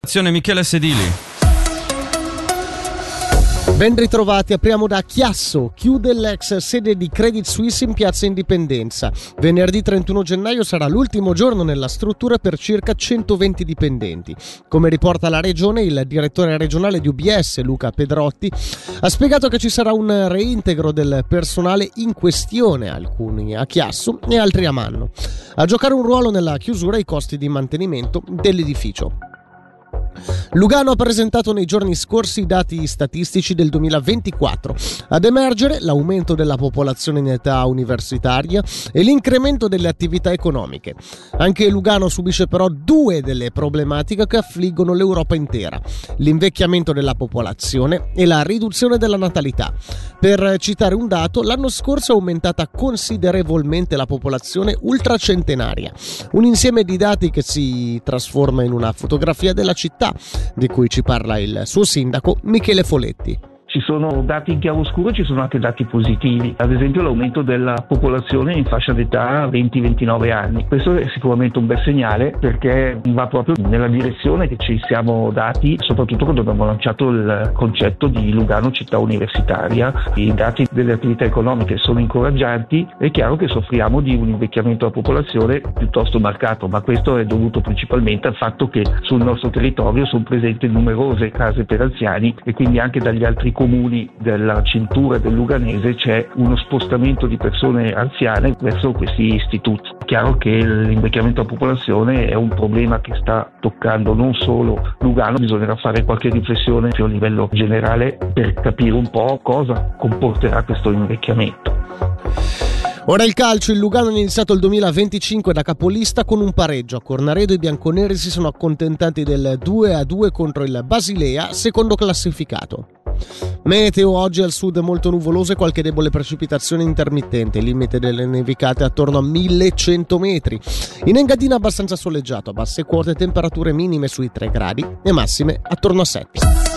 Michele Sedili. Ben ritrovati, apriamo da Chiasso. Chiude l'ex sede di Credit Suisse in piazza Indipendenza. Venerdì 31 gennaio sarà l'ultimo giorno nella struttura per circa 120 dipendenti. Come riporta la regione, il direttore regionale di UBS, Luca Pedrotti, ha spiegato che ci sarà un reintegro del personale in questione, alcuni a Chiasso e altri a Manno. A giocare un ruolo nella chiusura i costi di mantenimento dell'edificio. Lugano ha presentato nei giorni scorsi i dati statistici del 2024. Ad emergere l'aumento della popolazione in età universitaria e l'incremento delle attività economiche. Anche Lugano subisce però due delle problematiche che affliggono l'Europa intera: l'invecchiamento della popolazione e la riduzione della natalità. Per citare un dato, l'anno scorso è aumentata considerevolmente la popolazione ultracentenaria. Un insieme di dati che si trasforma in una fotografia della città, di cui ci parla il suo sindaco Michele Foletti. Ci sono dati in chiaroscuro e ci sono anche dati positivi, ad esempio l'aumento della popolazione in fascia d'età 20-29 anni. Questo è sicuramente un bel segnale, perché va proprio nella direzione che ci siamo dati, soprattutto quando abbiamo lanciato il concetto di Lugano città universitaria. I dati delle attività economiche sono incoraggianti. È chiaro che soffriamo di un invecchiamento della popolazione piuttosto marcato, ma questo è dovuto principalmente al fatto che sul nostro territorio sono presenti numerose case per anziani e quindi anche dagli altri comuni della cintura del Luganese c'è uno spostamento di persone anziane verso questi istituti. È chiaro che l'invecchiamento della popolazione è un problema che sta toccando non solo Lugano, bisognerà fare qualche riflessione a livello generale per capire un po' cosa comporterà questo invecchiamento. Ora il calcio, il Lugano ha iniziato il 2025 da capolista con un pareggio. A Cornaredo i bianconeri si sono accontentati del 2-2 contro il Basilea, secondo classificato. Meteo: oggi al sud molto nuvoloso e qualche debole precipitazione intermittente, limite delle nevicate attorno a 1100 metri. In Engadina abbastanza soleggiato, a basse quote, temperature minime sui 3 gradi e massime attorno a 7.